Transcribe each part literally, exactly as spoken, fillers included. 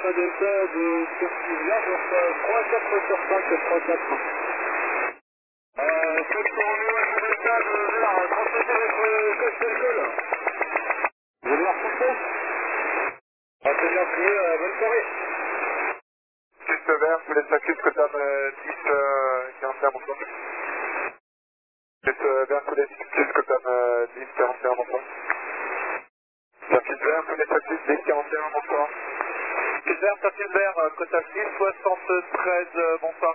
Alpha Delta de Turquie, je reçois trois quatre sur cinq, trois quatre. Euh, Fox Romeo Alpha Delta de Vert, transmettez votre coche d'alcool. Vous voulez repousser? Ah, c'est bien pris, euh, bonne soirée. Juste vert, je vous laisse la cuisse, Cotam euh, dix, euh, quarante et un, bonsoir. Juste euh, vert, je vous laisse la cuisse, Cotam euh, dix, quarante et un, bonsoir. Circuit vert, je vous laisse la cuisse, dix, quarante et un, bonsoir. Circuit vert, circuit vert, euh, Cotam dix, soixante-treize, euh, bonsoir.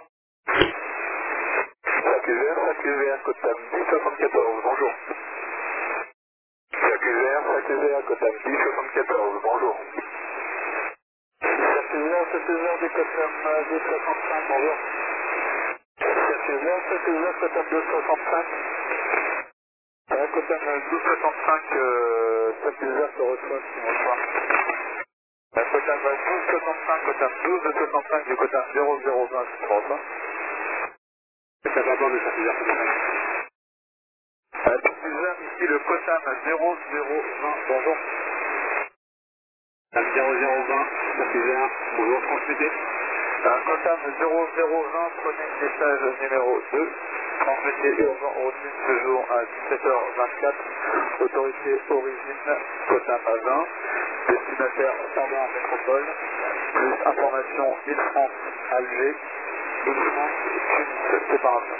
Circuit vert, circuit vert, Cotam dix, soixante-quatorze, bonjour. Circuit vert, circuit vert, Cotam dix, soixante-quatorze, bonjour. Circuit vert, circuit vert du Cotam deux soixante-cinq, bonjour. Circuit vert, circuit vert, Cotam deux soixante-cinq. Euh, Cotam douze soixante-cinq, euh, circuit vert se reçoit, bonsoir. Euh, Cotam douze soixante-cinq, Cotam douze soixante-cinq du Cotam zéro zéro vingt, je crois pas. Ça va pas de circuit vert, circuit vert. Euh, circuit vert, ici le Cotam zéro zéro vingt, bonjour. zéro zéro vingt, circuit vert, bonjour, transmettez. Euh, Cotam zéro zéro vingt, prenez le message numéro deux. Transmettez urgent au routine ce jour à dix-sept heures vingt-quatre. Autorité origine Cotam vingt. Destinataire Standard Métropole. Plus information Île-France Alger. Île-France Tunis séparation.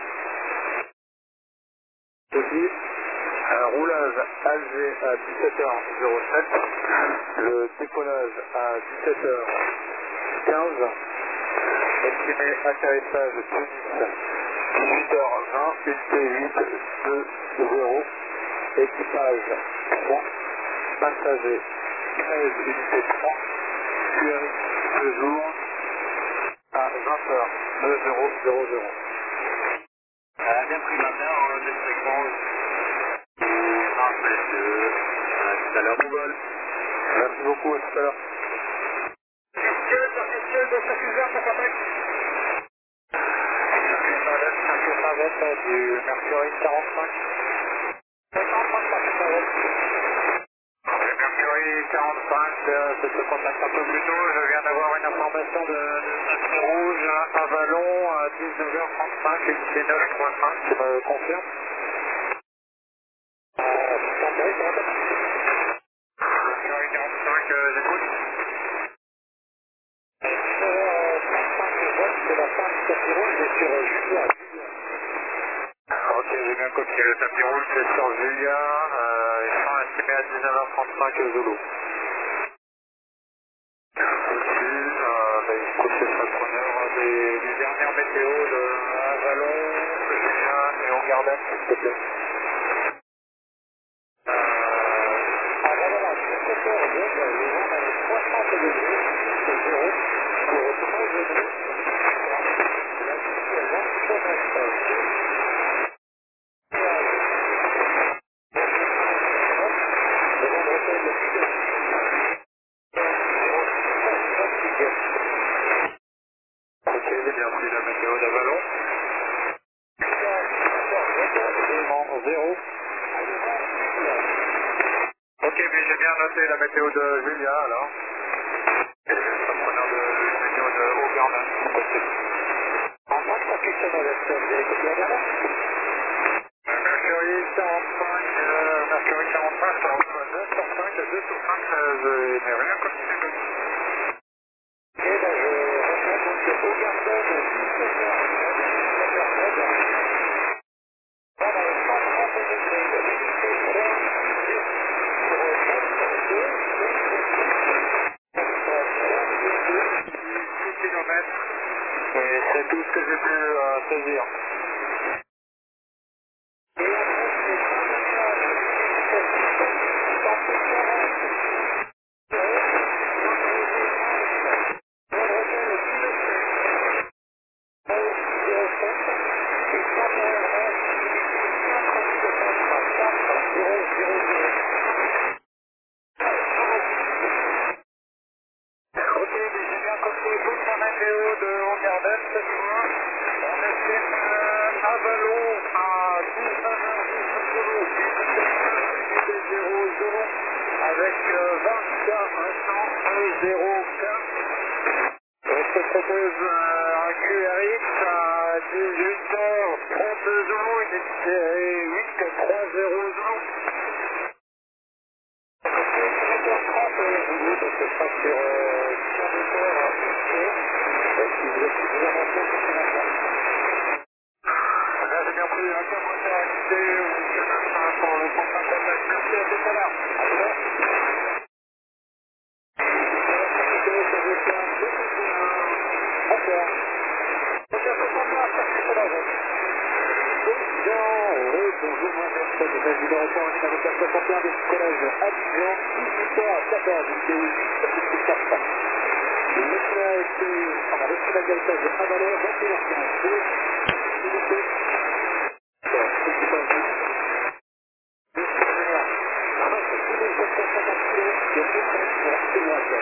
Ceci, un roulage Alger à dix-sept heures sept. Le décollage à dix-sept heures quinze. Estimé atterrissage Tunis dix-huit heures vingt, U T huit deux zéro, équipage trois, passager treize unité trois, Suez deux jours à vingt heures deux zéro zéro zéro. Elle a bien pris ma mère, on a des fréquences. vingt, deux, tout à l'heure, bon vol. Merci beaucoup, à tout à l'heure. Officiel, officiel de circuit vert, ça s'appelle. Circuit navette du Mercury quarante-cinq. quarante-cinq, circuit navette. Le Mercury quarante-cinq, euh, c'est ce contact un peu plus tôt. Je viens d'avoir une information de, de tapis rouge à Vallon à dix-neuf heures trente-cinq, unité neuf trente-cinq, tu me confirmes? Euh, Mercury quarante-cinq, euh, j'écoute. Euh, trente-cinq, c'est la fin du tapis rouge, c'est sur Julia. Ok, j'ai bien compris. Le tapis rouge, c'est sur Julia. Euh, ils sont estimés à dix-neuf heures trente-cinq Zulu. Aussi, euh, bah, écoute, c'est le preneur des, des dernières météos de Avalon, de Julia et au Garden, s'il te plaît. Euh, à Avalon, à dix-sept heures dix, le vent va être soixante degrés, c'est zéro, pour treize degrés. La nuit, elle va se mettre. Ok, j'ai bien pris la météo d'Avalon. Zéro. Ok, mais j'ai bien noté la météo de Julia alors. Et le preneur de la météo de Haut-Garden. En fait, ça fait que ça va être la dernière. Mercury quarante-cinq, euh, Mercury quarante-cinq, ça reçoit deux sur cinq, deux sur cinq, euh, je n'ai rien continué. Et là, je reçois donc Haut-Garden, dix-sept heures dix-sept heures Voilà, cent trente degrés, unité trois, dix, six kilomètres. Et c'est tout ce que j'ai pu euh, saisir. Et après, c'est cent Ok, mais j'ai bien compris toute la météo de Haut-Garden cette fois. On estime euh, Avalon à dix-neuf heures dix zéro zéro avec euh, vingt-quatre cent zéro quatre propose euh, un Q R X à dix-huit heures trente-deux Zulu, initié huit trois zéro Zulu. dix-huit heures trente Zulu, donc ce sera sur euh, quinze heures initié. Et si vous êtes suffisamment tôt, c'est maintenant. Là, j'ai bien pris un quart moteur activé ou quatre pour le prochain contact. Merci, à tout à l'heure. À tout à l'heure. Bonjour, moi je suis le président Report, numéro quatre cent soixante et un du collège Abidjan, dix-huit heures quatorze, unité huit, quatre. Le national a été, on a reçu la galtage à valeur, vingt et une heures quinze, deux unités. Équipage deux ingénieurs, un mètre six mille sept cent cinquante kilos, de deux pour témoignage.